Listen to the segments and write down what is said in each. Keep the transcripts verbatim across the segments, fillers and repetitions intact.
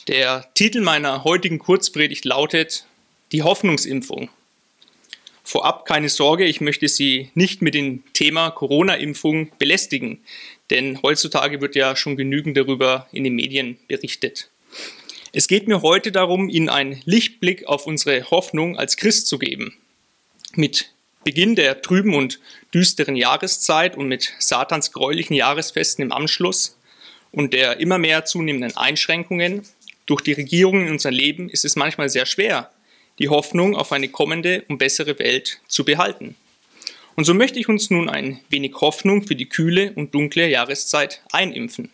Der Titel meiner heutigen Kurzpredigt lautet Die Hoffnungsimpfung. Vorab keine Sorge, ich möchte Sie nicht mit dem Thema Corona-Impfung belästigen, denn heutzutage wird ja schon genügend darüber in den Medien berichtet. Es geht mir heute darum, Ihnen einen Lichtblick auf unsere Hoffnung als Christ zu geben. Mit Beginn der trüben und düsteren Jahreszeit und mit Satans gräulichen Jahresfesten im Anschluss und der immer mehr zunehmenden Einschränkungen durch die Regierungen in unserem Leben ist es manchmal sehr schwer, die Hoffnung auf eine kommende und bessere Welt zu behalten. Und so möchte ich uns nun ein wenig Hoffnung für die kühle und dunkle Jahreszeit einimpfen.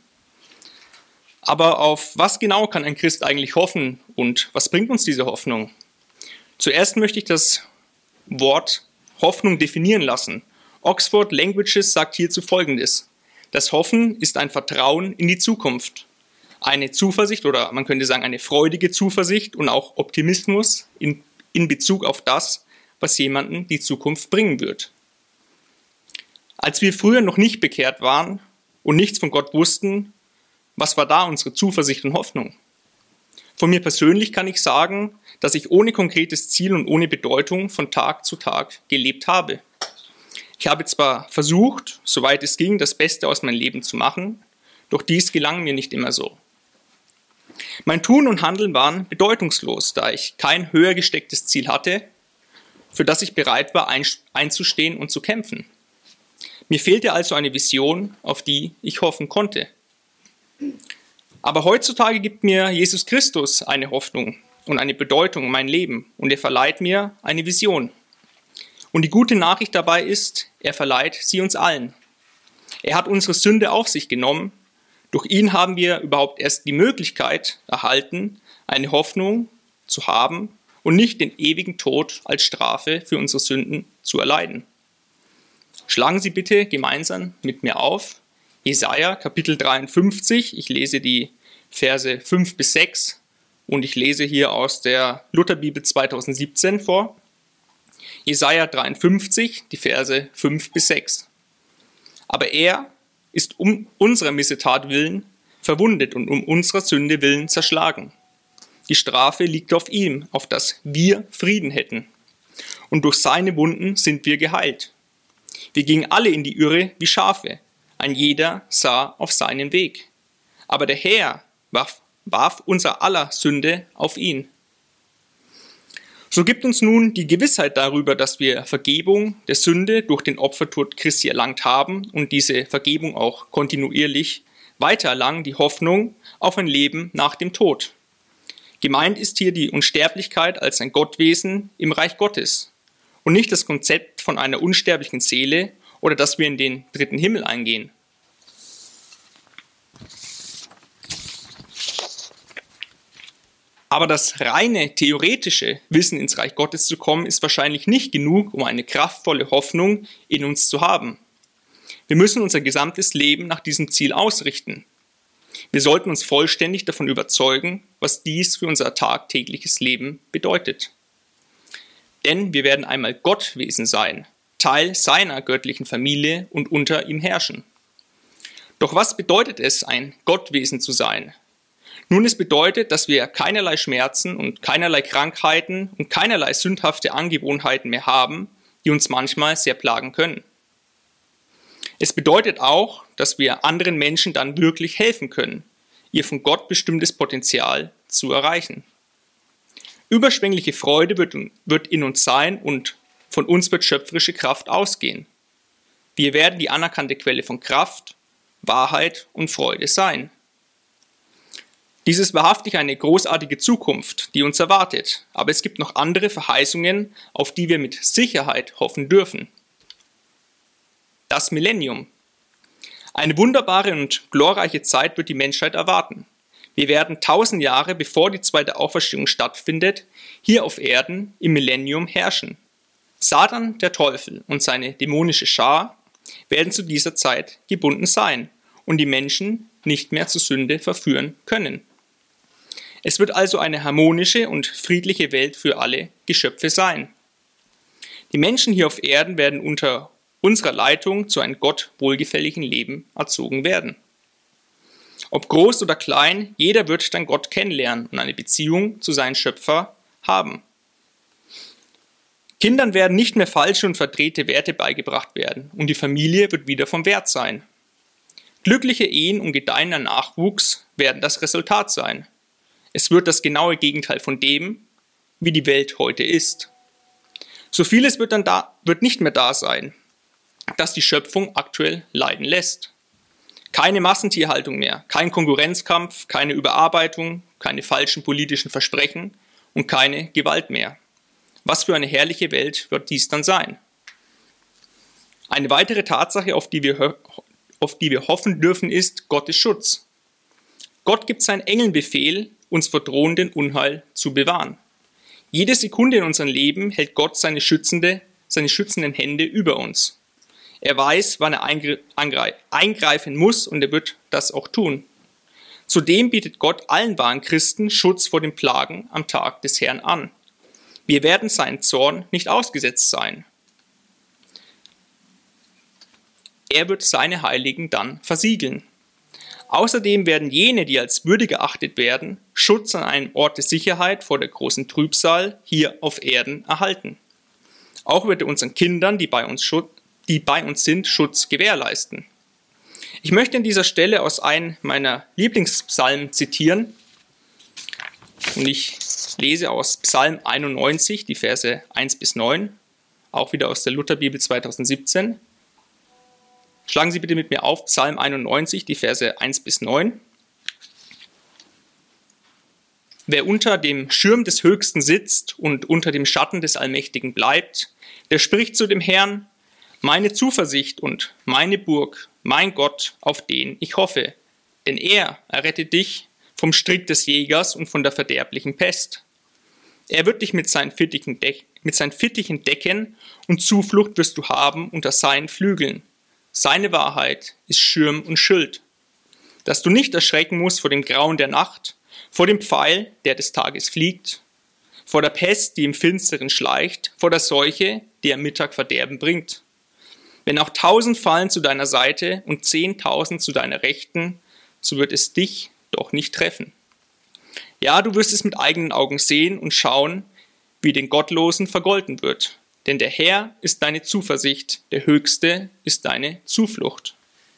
Aber auf was genau kann ein Christ eigentlich hoffen und was bringt uns diese Hoffnung? Zuerst möchte ich das Wort Hoffnung definieren lassen. Oxford Languages sagt hierzu Folgendes: Das Hoffen ist ein Vertrauen in die Zukunft. Eine Zuversicht oder man könnte sagen eine freudige Zuversicht und auch Optimismus in, in Bezug auf das, was jemanden die Zukunft bringen wird. Als wir früher noch nicht bekehrt waren und nichts von Gott wussten, was war da unsere Zuversicht und Hoffnung? Von mir persönlich kann ich sagen, dass ich ohne konkretes Ziel und ohne Bedeutung von Tag zu Tag gelebt habe. Ich habe zwar versucht, soweit es ging, das Beste aus meinem Leben zu machen, doch dies gelang mir nicht immer so. Mein Tun und Handeln waren bedeutungslos, da ich kein höher gestecktes Ziel hatte, für das ich bereit war, einzustehen und zu kämpfen. Mir fehlte also eine Vision, auf die ich hoffen konnte. Aber heutzutage gibt mir Jesus Christus eine Hoffnung und eine Bedeutung in mein Leben und er verleiht mir eine Vision. Und die gute Nachricht dabei ist, er verleiht sie uns allen. Er hat unsere Sünde auf sich genommen. Durch ihn haben wir überhaupt erst die Möglichkeit erhalten, eine Hoffnung zu haben und nicht den ewigen Tod als Strafe für unsere Sünden zu erleiden. Schlagen Sie bitte gemeinsam mit mir auf Jesaja Kapitel dreiundfünfzig. Ich lese die Verse fünf bis sechs und ich lese hier aus der Lutherbibel zweitausendsiebzehn vor. Jesaja dreiundfünfzig, die Verse fünf bis sechs. Aber er ist um unserer Missetat willen verwundet und um unserer Sünde willen zerschlagen. Die Strafe liegt auf ihm, auf dass wir Frieden hätten. Und durch seine Wunden sind wir geheilt. Wir gingen alle in die Irre wie Schafe. Ein jeder sah auf seinen Weg. Aber der Herr warf, warf unser aller Sünde auf ihn. So gibt uns nun die Gewissheit darüber, dass wir Vergebung der Sünde durch den Opfertod Christi erlangt haben und diese Vergebung auch kontinuierlich weiter erlangen, die Hoffnung auf ein Leben nach dem Tod. Gemeint ist hier die Unsterblichkeit als ein Gottwesen im Reich Gottes und nicht das Konzept von einer unsterblichen Seele oder dass wir in den dritten Himmel eingehen. Aber das reine theoretische Wissen ins Reich Gottes zu kommen, ist wahrscheinlich nicht genug, um eine kraftvolle Hoffnung in uns zu haben. Wir müssen unser gesamtes Leben nach diesem Ziel ausrichten. Wir sollten uns vollständig davon überzeugen, was dies für unser tagtägliches Leben bedeutet. Denn wir werden einmal Gottwesen sein, Teil seiner göttlichen Familie und unter ihm herrschen. Doch was bedeutet es, ein Gottwesen zu sein? Nun, es bedeutet, dass wir keinerlei Schmerzen und keinerlei Krankheiten und keinerlei sündhafte Angewohnheiten mehr haben, die uns manchmal sehr plagen können. Es bedeutet auch, dass wir anderen Menschen dann wirklich helfen können, ihr von Gott bestimmtes Potenzial zu erreichen. Überschwängliche Freude wird, wird in uns sein und von uns wird schöpferische Kraft ausgehen. Wir werden die anerkannte Quelle von Kraft, Wahrheit und Freude sein. Dies ist wahrhaftig eine großartige Zukunft, die uns erwartet, aber es gibt noch andere Verheißungen, auf die wir mit Sicherheit hoffen dürfen. Das Millennium. Eine wunderbare und glorreiche Zeit wird die Menschheit erwarten. Wir werden tausend Jahre, bevor die zweite Auferstehung stattfindet, hier auf Erden im Millennium herrschen. Satan, der Teufel und seine dämonische Schar werden zu dieser Zeit gebunden sein und die Menschen nicht mehr zur Sünde verführen können. Es wird also eine harmonische und friedliche Welt für alle Geschöpfe sein. Die Menschen hier auf Erden werden unter unserer Leitung zu einem Gott wohlgefälligen Leben erzogen werden. Ob groß oder klein, jeder wird dann Gott kennenlernen und eine Beziehung zu seinem Schöpfer haben. Kindern werden nicht mehr falsche und verdrehte Werte beigebracht werden und die Familie wird wieder vom Wert sein. Glückliche Ehen und gedeihender Nachwuchs werden das Resultat sein. Es wird das genaue Gegenteil von dem, wie die Welt heute ist. So vieles wird dann da, wird nicht mehr da sein, das die Schöpfung aktuell leiden lässt. Keine Massentierhaltung mehr, kein Konkurrenzkampf, keine Überarbeitung, keine falschen politischen Versprechen und keine Gewalt mehr. Was für eine herrliche Welt wird dies dann sein? Eine weitere Tatsache, auf die wir, auf die wir hoffen dürfen, ist Gottes Schutz. Gott gibt seinen Engeln Befehl, uns vor drohendem Unheil zu bewahren. Jede Sekunde in unserem Leben hält Gott seine, schützende, seine schützenden Hände über uns. Er weiß, wann er eingreifen muss und er wird das auch tun. Zudem bietet Gott allen wahren Christen Schutz vor den Plagen am Tag des Herrn an. Wir werden seinen Zorn nicht ausgesetzt sein. Er wird seine Heiligen dann versiegeln. Außerdem werden jene, die als würdig erachtet werden, Schutz an einem Ort der Sicherheit vor der großen Trübsal hier auf Erden erhalten. Auch wird er unseren Kindern, die bei uns Schutz die bei uns sind, Schutz gewährleisten. Ich möchte an dieser Stelle aus einem meiner Lieblingspsalmen zitieren. Und ich lese aus Psalm einundneunzig, die Verse eins bis neun, auch wieder aus der Lutherbibel zweitausendsiebzehn. Schlagen Sie bitte mit mir auf, Psalm einundneunzig, die Verse eins bis neun. Wer unter dem Schirm des Höchsten sitzt und unter dem Schatten des Allmächtigen bleibt, der spricht zu dem Herrn: Meine Zuversicht und meine Burg, mein Gott, auf den ich hoffe. Denn er errettet dich vom Strick des Jägers und von der verderblichen Pest. Er wird dich mit seinen Fittichen, deck- mit seinen Fittichen decken und Zuflucht wirst du haben unter seinen Flügeln. Seine Wahrheit ist Schirm und Schild. Dass du nicht erschrecken musst vor dem Grauen der Nacht, vor dem Pfeil, der des Tages fliegt, vor der Pest, die im Finsteren schleicht, vor der Seuche, die am Mittag Verderben bringt. Wenn auch tausend fallen zu deiner Seite und zehntausend zu deiner Rechten, so wird es dich doch nicht treffen. Ja, du wirst es mit eigenen Augen sehen und schauen, wie den Gottlosen vergolten wird. Denn der Herr ist deine Zuversicht, der Höchste ist deine Zuflucht.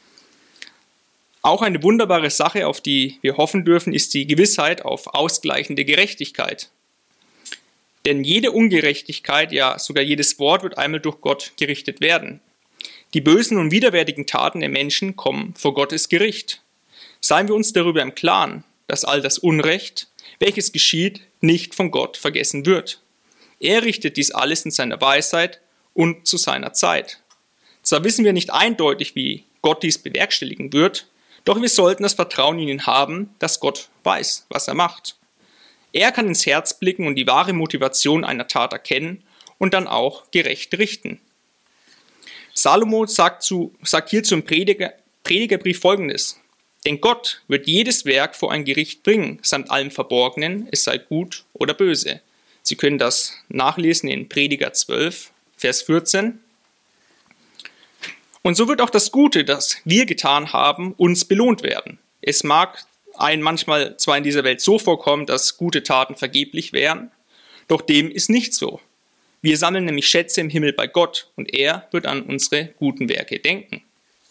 Auch eine wunderbare Sache, auf die wir hoffen dürfen, ist die Gewissheit auf ausgleichende Gerechtigkeit. Denn jede Ungerechtigkeit, ja sogar jedes Wort wird einmal durch Gott gerichtet werden. Die bösen und widerwärtigen Taten der Menschen kommen vor Gottes Gericht. Seien wir uns darüber im Klaren, dass all das Unrecht, welches geschieht, nicht von Gott vergessen wird. Er richtet dies alles in seiner Weisheit und zu seiner Zeit. Zwar wissen wir nicht eindeutig, wie Gott dies bewerkstelligen wird, doch wir sollten das Vertrauen in ihn haben, dass Gott weiß, was er macht. Er kann ins Herz blicken und die wahre Motivation einer Tat erkennen und dann auch gerecht richten. Salomo sagt, zu, sagt hierzu im Prediger, Predigerbrief Folgendes: Denn Gott wird jedes Werk vor ein Gericht bringen, samt allem Verborgenen, es sei gut oder böse. Sie können das nachlesen in Prediger zwölf, Vers vierzehn. Und so wird auch das Gute, das wir getan haben, uns belohnt werden. Es mag einem manchmal zwar in dieser Welt so vorkommen, dass gute Taten vergeblich wären, doch dem ist nicht so. Wir sammeln nämlich Schätze im Himmel bei Gott und er wird an unsere guten Werke denken.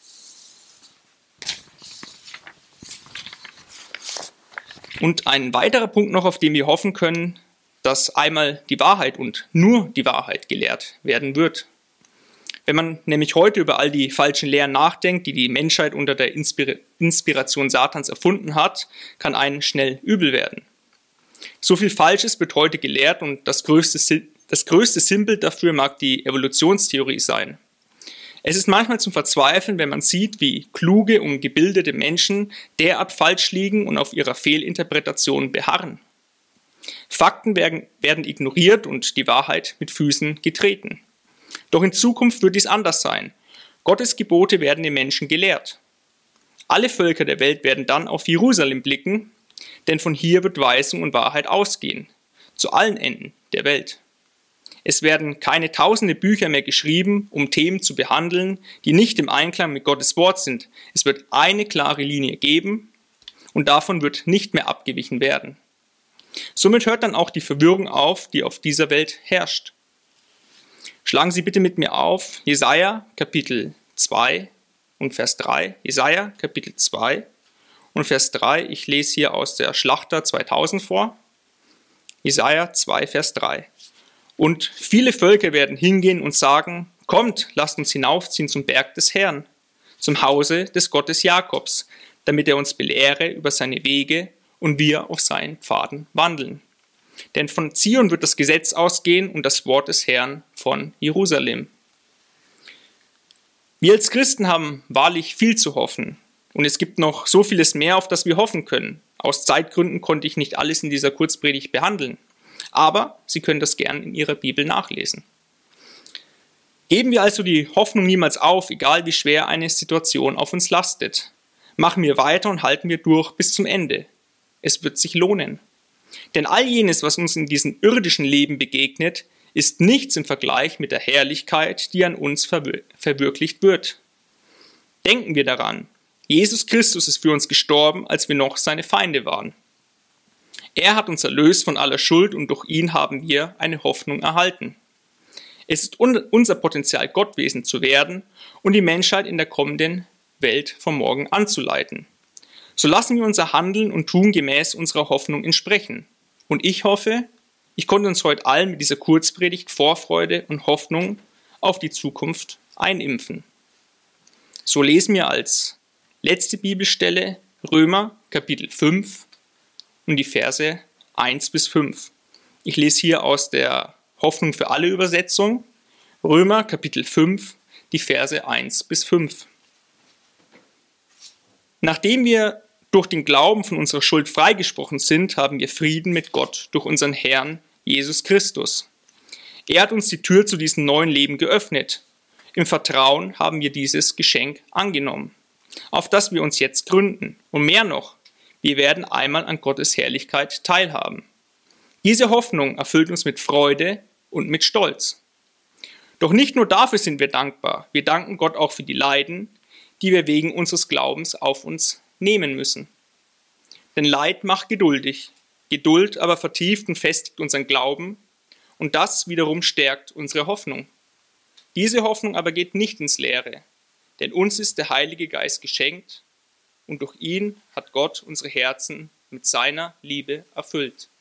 Und ein weiterer Punkt noch, auf den wir hoffen können, dass einmal die Wahrheit und nur die Wahrheit gelehrt werden wird. Wenn man nämlich heute über all die falschen Lehren nachdenkt, die die Menschheit unter der Inspira- Inspiration Satans erfunden hat, kann einem schnell übel werden. So viel Falsches wird heute gelehrt und das größte, das größte Sinnbild dafür mag die Evolutionstheorie sein. Es ist manchmal zum Verzweifeln, wenn man sieht, wie kluge und gebildete Menschen derart falsch liegen und auf ihrer Fehlinterpretation beharren. Fakten werden, werden ignoriert und die Wahrheit mit Füßen getreten. Doch in Zukunft wird dies anders sein. Gottes Gebote werden den Menschen gelehrt. Alle Völker der Welt werden dann auf Jerusalem blicken, denn von hier wird Weisung und Wahrheit ausgehen, zu allen Enden der Welt. Es werden keine tausende Bücher mehr geschrieben, um Themen zu behandeln, die nicht im Einklang mit Gottes Wort sind. Es wird eine klare Linie geben und davon wird nicht mehr abgewichen werden. Somit hört dann auch die Verwirrung auf, die auf dieser Welt herrscht. Schlagen Sie bitte mit mir auf Jesaja Kapitel zwei und Vers drei. Jesaja Kapitel zwei und Vers drei. Ich lese hier aus der Schlachter zweitausend vor. Jesaja zwei, Vers drei. Und viele Völker werden hingehen und sagen, kommt, lasst uns hinaufziehen zum Berg des Herrn, zum Hause des Gottes Jakobs, damit er uns belehre über seine Wege und wir auf seinen Pfaden wandeln. Denn von Zion wird das Gesetz ausgehen und das Wort des Herrn von Jerusalem. Wir als Christen haben wahrlich viel zu hoffen. Und es gibt noch so vieles mehr, auf das wir hoffen können. Aus Zeitgründen konnte ich nicht alles in dieser Kurzpredigt behandeln. Aber Sie können das gern in Ihrer Bibel nachlesen. Geben wir also die Hoffnung niemals auf, egal wie schwer eine Situation auf uns lastet. Machen wir weiter und halten wir durch bis zum Ende. Es wird sich lohnen. Denn all jenes, was uns in diesem irdischen Leben begegnet, ist nichts im Vergleich mit der Herrlichkeit, die an uns verwir- verwirklicht wird. Denken wir daran, Jesus Christus ist für uns gestorben, als wir noch seine Feinde waren. Er hat uns erlöst von aller Schuld und durch ihn haben wir eine Hoffnung erhalten. Es ist un- unser Potenzial, Gottwesen zu werden und die Menschheit in der kommenden Welt vom Morgen anzuleiten. So lassen wir unser Handeln und Tun gemäß unserer Hoffnung entsprechen. Und ich hoffe, ich konnte uns heute allen mit dieser Kurzpredigt Vorfreude und Hoffnung auf die Zukunft einimpfen. So lesen wir als letzte Bibelstelle Römer Kapitel fünf und die Verse eins bis fünf. Ich lese hier aus der Hoffnung für alle Übersetzung Römer Kapitel fünf, die Verse eins bis fünf. Nachdem wir durch den Glauben von unserer Schuld freigesprochen sind, haben wir Frieden mit Gott durch unseren Herrn Jesus Christus. Er hat uns die Tür zu diesem neuen Leben geöffnet. Im Vertrauen haben wir dieses Geschenk angenommen, auf das wir uns jetzt gründen. Und mehr noch, wir werden einmal an Gottes Herrlichkeit teilhaben. Diese Hoffnung erfüllt uns mit Freude und mit Stolz. Doch nicht nur dafür sind wir dankbar, wir danken Gott auch für die Leiden, die wir wegen unseres Glaubens auf uns nehmen müssen. Denn Leid macht geduldig, Geduld aber vertieft und festigt unseren Glauben und das wiederum stärkt unsere Hoffnung. Diese Hoffnung aber geht nicht ins Leere, denn uns ist der Heilige Geist geschenkt und durch ihn hat Gott unsere Herzen mit seiner Liebe erfüllt.